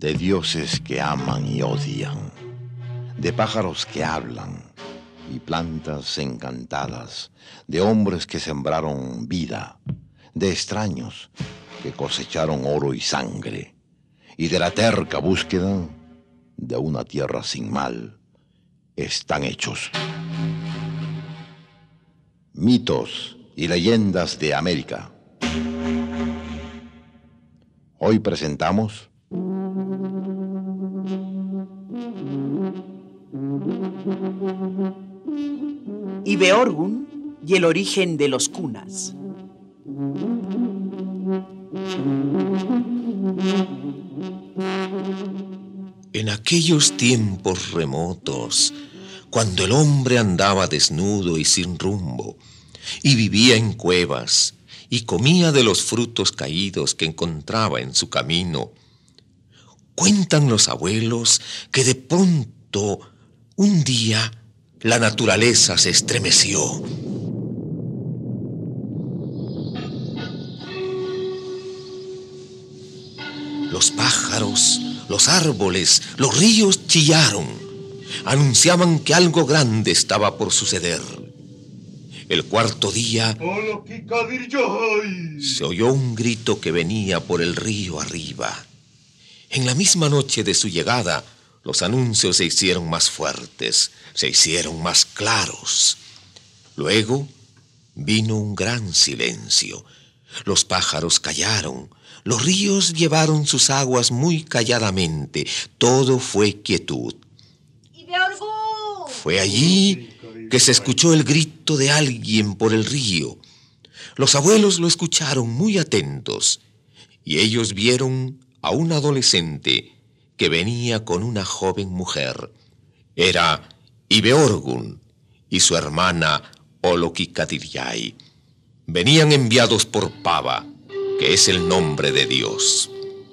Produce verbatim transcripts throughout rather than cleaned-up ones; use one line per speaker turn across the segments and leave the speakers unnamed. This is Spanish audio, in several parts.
de dioses que aman y odian, de pájaros que hablan y plantas encantadas, de hombres que sembraron vida, de extraños que cosecharon oro y sangre, y de la terca búsqueda de una tierra sin mal, están hechos. Mitos y leyendas de América. Hoy presentamos
Ibeorgun y el origen de los cunas.
En aquellos tiempos remotos, cuando el hombre andaba desnudo y sin rumbo, y vivía en cuevas, y comía de los frutos caídos que encontraba en su camino, cuentan los abuelos que de pronto, un día, la naturaleza se estremeció. Los pájaros, los árboles, los ríos chillaron. Anunciaban que algo grande estaba por suceder. El cuarto día se oyó un grito que venía por el río arriba. En la misma noche de su llegada, los anuncios se hicieron más fuertes, se hicieron más claros. Luego vino un gran silencio. Los pájaros callaron, los ríos llevaron sus aguas muy calladamente. Todo fue quietud. Fue allí que se escuchó el grito de alguien por el río. Los abuelos lo escucharon muy atentos y ellos vieron a un adolescente que venía con una joven mujer. Era Ibeorgun y su hermana Oloquicadiriay. Venían enviados por Pava, que es el nombre de Dios.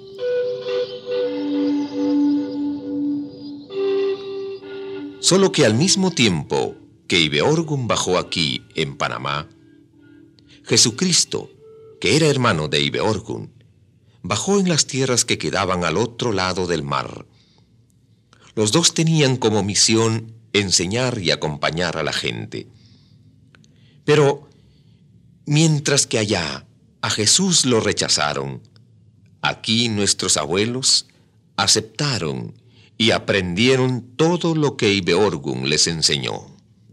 Solo que al mismo tiempo que Ibeorgun bajó aquí, en Panamá, Jesucristo, que era hermano de Ibeorgun, bajó en las tierras que quedaban al otro lado del mar. Los dos tenían como misión enseñar y acompañar a la gente. Pero mientras que allá a Jesús lo rechazaron, aquí nuestros abuelos aceptaron y aprendieron todo lo que Ibeorgun les enseñó.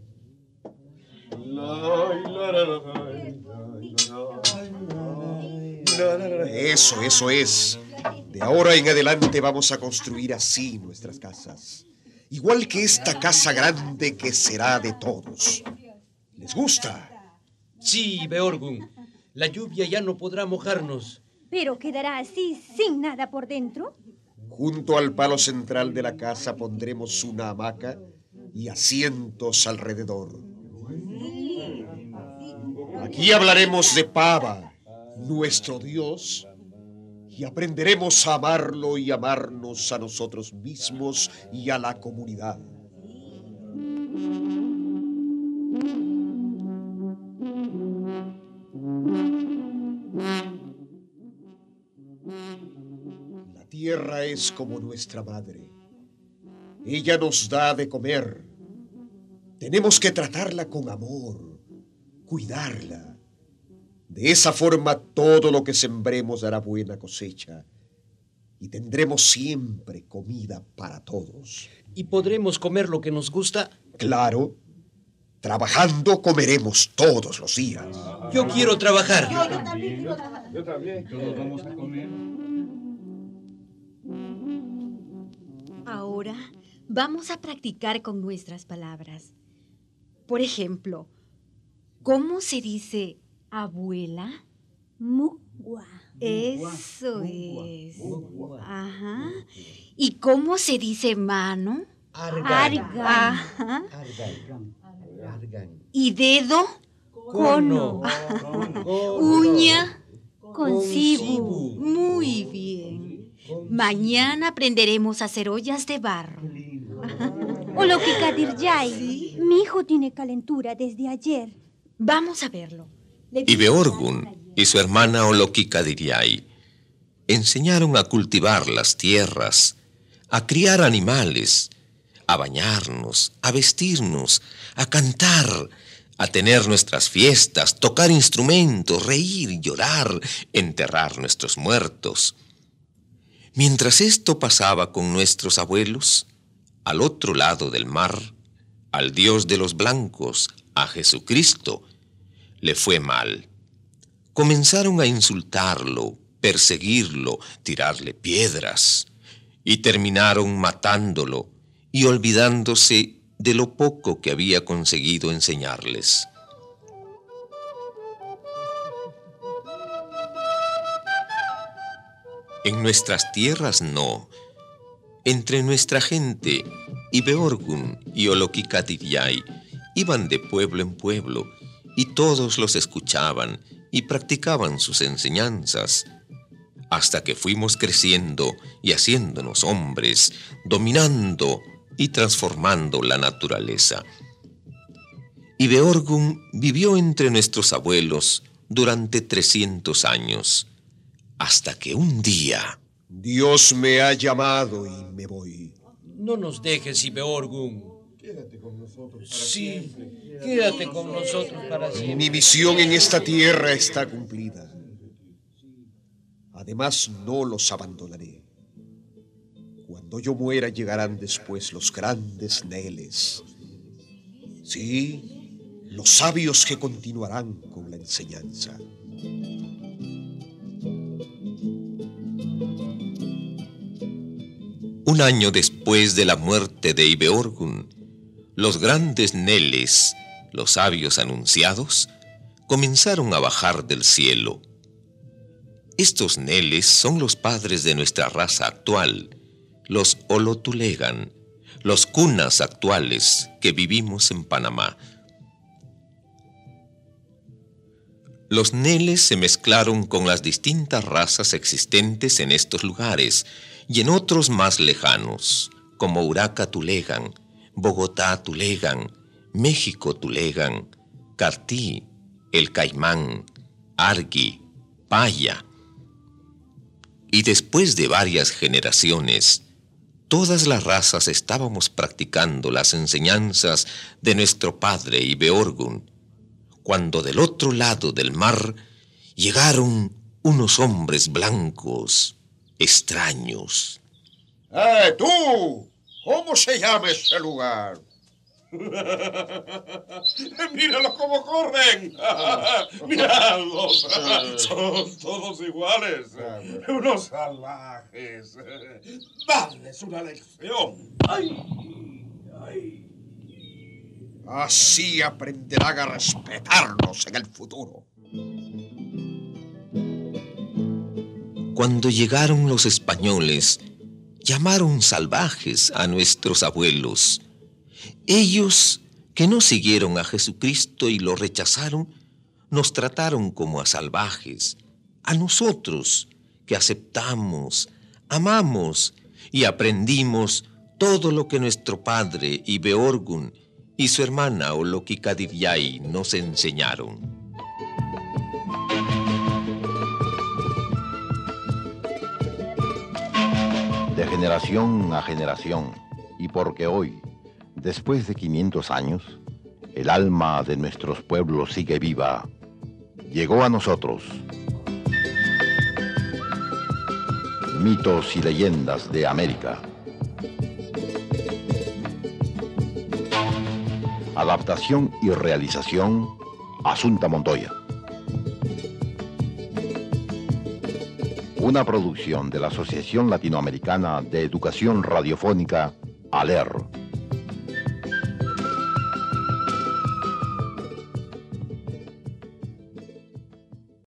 Eso, eso es. De ahora en adelante vamos a construir así nuestras casas. Igual que esta casa grande que será de todos. ¿Les gusta?
Sí, Ibeorgun. La lluvia ya no podrá mojarnos.
¿Pero quedará así, sin nada por dentro?
Junto al palo central de la casa pondremos una hamaca y asientos alrededor. Aquí hablaremos de Pava, nuestro Dios, y aprenderemos a amarlo y amarnos a nosotros mismos y a la comunidad. La tierra es como nuestra madre. Ella nos da de comer. Tenemos que tratarla con amor, cuidarla. De esa forma todo lo que sembremos dará buena cosecha y tendremos siempre comida para todos.
¿Y podremos comer lo que nos gusta?
Claro, trabajando comeremos todos los días.
Yo quiero trabajar.
Yo, yo también quiero trabajar. Yo también. Todos vamos a comer.
Ahora vamos a practicar con nuestras palabras. Por ejemplo, ¿cómo se dice abuela?
Mugua.
Eso es. Ajá. ¿Y cómo se dice mano?
Argan.
Ajá.
Argan. Argan.
¿Y dedo?
Cono.
Uña.
Concibu.
Muy bien. Mañana aprenderemos a hacer ollas de barro.
Oloquicadiriay,
¿Sí?
mi hijo tiene calentura desde ayer.
Vamos a verlo.
Ibeorgun y su hermana Oloquicadiriay enseñaron a cultivar las tierras, a criar animales, a bañarnos, a vestirnos, a cantar, a tener nuestras fiestas, tocar instrumentos, reír, llorar, enterrar nuestros muertos. Mientras esto pasaba con nuestros abuelos, al otro lado del mar, al Dios de los blancos, a Jesucristo, le fue mal. Comenzaron a insultarlo, perseguirlo, tirarle piedras, y terminaron matándolo y olvidándose de lo poco que había conseguido enseñarles. En nuestras tierras no. Entre nuestra gente, Ibeorgun y Oloquicatiyay iban de pueblo en pueblo, y todos los escuchaban y practicaban sus enseñanzas, hasta que fuimos creciendo y haciéndonos hombres, dominando y transformando la naturaleza. Ibeorgun vivió entre nuestros abuelos durante trescientos años, hasta que un día...
Dios me ha llamado y me voy.
No nos dejes, Ibeorgun.
Quédate con nosotros para
Sí,
siempre.
quédate con nosotros para siempre.
Mi misión en esta tierra está cumplida. Además, no los abandonaré. Cuando yo muera llegarán después los grandes Neles. Sí, los sabios que continuarán con la enseñanza.
Un año después de la muerte de Ibeorgun, los grandes Neles, los sabios anunciados, comenzaron a bajar del cielo. Estos Neles son los padres de nuestra raza actual, los Olotulegan, los cunas actuales que vivimos en Panamá. Los Neles se mezclaron con las distintas razas existentes en estos lugares y en otros más lejanos, como Uraca Tulegan, Bogotá Tulegan, México Tulegan, Cartí, El Caimán, Argui, Paya. Y después de varias generaciones, todas las razas estábamos practicando las enseñanzas de nuestro padre Ibeorgun, cuando del otro lado del mar llegaron unos hombres blancos, extraños.
¡Eh, tú! ¿Cómo se llama ese lugar?
¡Míralos cómo corren! ¡Míralos! Son todos iguales. Unos salvajes. ¡Dadles una lección! ¡Ay! ¡Ay!
Así aprenderán a respetarnos en el futuro.
Cuando llegaron los españoles, llamaron salvajes a nuestros abuelos. Ellos, que no siguieron a Jesucristo y lo rechazaron, nos trataron como a salvajes. A nosotros, que aceptamos, amamos y aprendimos todo lo que nuestro padre Ibeorgun y su hermana Oloquicatiyay nos enseñaron.
De generación a generación, y porque hoy, después de quinientos años, el alma de nuestros pueblos sigue viva, llegó a nosotros mitos y leyendas de América. Adaptación y realización, Asunta Montoya. Una producción de la Asociación Latinoamericana de Educación Radiofónica, ALER.